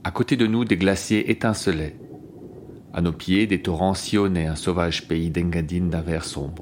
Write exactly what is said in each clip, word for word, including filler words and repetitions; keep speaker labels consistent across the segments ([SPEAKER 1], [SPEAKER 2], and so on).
[SPEAKER 1] À côté de nous, des glaciers étincelaient. À nos pieds, des torrents sillonnaient un sauvage pays d'Engadine d'un vert sombre.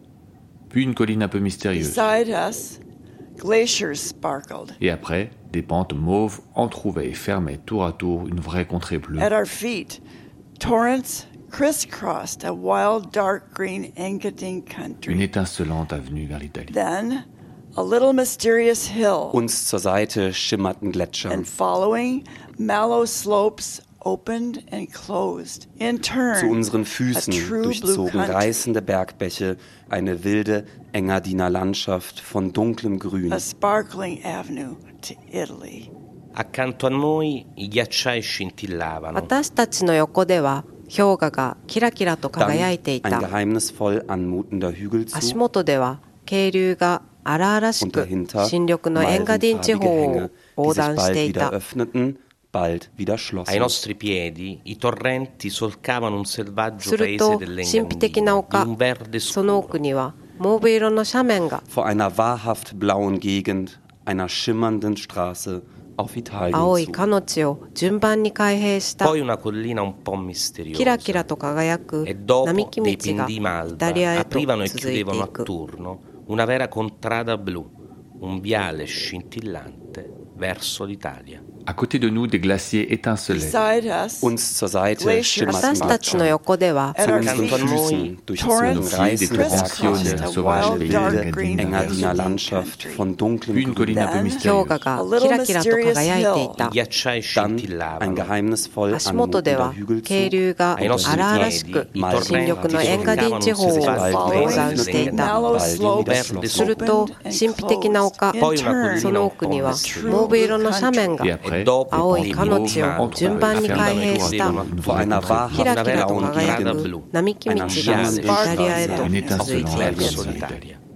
[SPEAKER 1] Puis une colline un peu mystérieuse.
[SPEAKER 2] Beside us, glaciers sparkled.
[SPEAKER 1] Et après, des pentes mauves entr'ouvraient et fermaient tour à tour une vraie contrée bleue.
[SPEAKER 2] At our feet, torrents crisscrossed a wild dark green Engadine country.
[SPEAKER 1] Une étincelante avenue vers l'Italie.
[SPEAKER 2] Then, a little mysterious hill.
[SPEAKER 3] Uns zur Seite schimmerten Gletscher.
[SPEAKER 2] And following, mallow slopes opened and closed. In turn,
[SPEAKER 3] Zu unseren Füßen
[SPEAKER 2] a true blue
[SPEAKER 3] durchzogen
[SPEAKER 2] country.
[SPEAKER 3] reißende Bergbäche eine wilde Engadiner Landschaft von dunklem Grün.
[SPEAKER 2] A sparkling avenue to Italy.
[SPEAKER 4] Accanto a noi i ghiacciai scintillavano.
[SPEAKER 5] 私たちの横では氷河がキラキラと
[SPEAKER 3] Dann
[SPEAKER 5] 輝いてい
[SPEAKER 3] ein
[SPEAKER 5] た。
[SPEAKER 3] geheimnisvoll anmutender
[SPEAKER 5] 足
[SPEAKER 3] Hügelzug
[SPEAKER 5] 元では渓流が荒々し
[SPEAKER 3] und
[SPEAKER 5] く
[SPEAKER 3] dahinter
[SPEAKER 5] 新緑のエンガディン地
[SPEAKER 3] malvenfarbige
[SPEAKER 5] 方を
[SPEAKER 3] Hänge, die
[SPEAKER 5] 横
[SPEAKER 3] sich
[SPEAKER 5] 断し
[SPEAKER 3] bald
[SPEAKER 5] てい
[SPEAKER 3] wieder
[SPEAKER 5] た。
[SPEAKER 3] öffneten, bald wieder
[SPEAKER 4] Ai
[SPEAKER 3] schlossen.
[SPEAKER 4] nostri piedi i torrenti solcavano un selvaggio
[SPEAKER 5] する
[SPEAKER 4] paese
[SPEAKER 5] と
[SPEAKER 4] delle
[SPEAKER 5] 神秘的な
[SPEAKER 4] Engadine,
[SPEAKER 5] 丘
[SPEAKER 4] di un verde
[SPEAKER 5] その
[SPEAKER 4] scuro.
[SPEAKER 5] 奥にはモーブ色の斜面が
[SPEAKER 3] Vor einer wahrhaft blauen Gegend, einer schimmernden Straße auf Italien
[SPEAKER 5] 青い
[SPEAKER 3] zu.
[SPEAKER 5] かの地を順番に開閉した
[SPEAKER 4] Poi una collina un po'
[SPEAKER 5] キラキラ
[SPEAKER 4] misteriosa.
[SPEAKER 5] と輝く
[SPEAKER 4] E dopo
[SPEAKER 5] 並木
[SPEAKER 4] dei
[SPEAKER 5] 道が
[SPEAKER 4] pendii
[SPEAKER 5] イ
[SPEAKER 4] malva
[SPEAKER 5] タリアへと
[SPEAKER 4] aprivano e
[SPEAKER 5] 続いてい
[SPEAKER 4] chiudevano a
[SPEAKER 5] く。
[SPEAKER 4] turno una vera contrada blu, un viale scintillante verso l'Italia.
[SPEAKER 1] À côté de nous, des glaciers étincelaient.
[SPEAKER 2] Beside us,
[SPEAKER 3] Uns zur Seite
[SPEAKER 2] Glaciers
[SPEAKER 3] schimmerten
[SPEAKER 5] 私たちの
[SPEAKER 3] Gletscher.
[SPEAKER 5] 横では
[SPEAKER 2] at our
[SPEAKER 3] Zu unseren
[SPEAKER 4] Accanto a noi
[SPEAKER 3] Füßen durchzogen
[SPEAKER 2] torrents
[SPEAKER 3] reißende
[SPEAKER 1] crisscrossed
[SPEAKER 3] Bergbäche
[SPEAKER 1] a
[SPEAKER 2] a
[SPEAKER 1] wild
[SPEAKER 3] eine
[SPEAKER 2] wild dark
[SPEAKER 3] wilde
[SPEAKER 2] green
[SPEAKER 3] Engadiner
[SPEAKER 2] Engadine
[SPEAKER 3] Landschaft
[SPEAKER 2] country.
[SPEAKER 3] von dunklem
[SPEAKER 1] Puis une colline un peu
[SPEAKER 2] Then,
[SPEAKER 5] 氷
[SPEAKER 1] mystérieuse.
[SPEAKER 5] 河がキラキラと輝いていた
[SPEAKER 4] I。ghiacciai
[SPEAKER 3] Dann ein
[SPEAKER 4] scintillavano.
[SPEAKER 3] geheimnisvoll
[SPEAKER 5] 足元で
[SPEAKER 3] anmutender
[SPEAKER 5] は渓
[SPEAKER 3] Hügelzug
[SPEAKER 5] 流が
[SPEAKER 4] Ai nostri
[SPEAKER 5] 荒々しく
[SPEAKER 4] piedi i
[SPEAKER 5] 新緑
[SPEAKER 4] torrenti
[SPEAKER 5] のエンガディン地方を
[SPEAKER 4] solcavano un
[SPEAKER 5] 横
[SPEAKER 4] selvaggio
[SPEAKER 5] 断してい
[SPEAKER 4] paese
[SPEAKER 5] た。
[SPEAKER 2] mallow
[SPEAKER 3] bald
[SPEAKER 2] slopes
[SPEAKER 3] wieder
[SPEAKER 4] す
[SPEAKER 3] schlossen.
[SPEAKER 5] すると
[SPEAKER 2] opened and
[SPEAKER 5] 神秘的な丘
[SPEAKER 2] closed. In
[SPEAKER 4] Poi una
[SPEAKER 2] turn,
[SPEAKER 5] その奥には
[SPEAKER 2] true
[SPEAKER 5] モーブ色の斜面
[SPEAKER 1] Et
[SPEAKER 5] が
[SPEAKER 1] après,
[SPEAKER 4] E dopo
[SPEAKER 5] 青
[SPEAKER 1] des
[SPEAKER 5] い
[SPEAKER 4] dei
[SPEAKER 5] かの地を
[SPEAKER 4] pendii
[SPEAKER 5] 順番に
[SPEAKER 4] malva
[SPEAKER 5] 開閉
[SPEAKER 4] aprivano
[SPEAKER 5] し
[SPEAKER 4] e
[SPEAKER 5] た
[SPEAKER 4] chiudevano a
[SPEAKER 1] une
[SPEAKER 3] Vor
[SPEAKER 1] vraie
[SPEAKER 3] einer
[SPEAKER 1] contrée bleue.
[SPEAKER 5] キラ
[SPEAKER 3] wahrhaft
[SPEAKER 5] キラと
[SPEAKER 3] blauen
[SPEAKER 5] 輝
[SPEAKER 3] Gegend,
[SPEAKER 5] く並木道が
[SPEAKER 3] einer
[SPEAKER 5] イ
[SPEAKER 3] schimmernden
[SPEAKER 5] タリアへと
[SPEAKER 3] Straße
[SPEAKER 1] Une
[SPEAKER 5] 続いてい
[SPEAKER 1] étincelante
[SPEAKER 5] く。
[SPEAKER 4] verso
[SPEAKER 1] avenue vers
[SPEAKER 4] l'Italia.
[SPEAKER 1] l'Italie.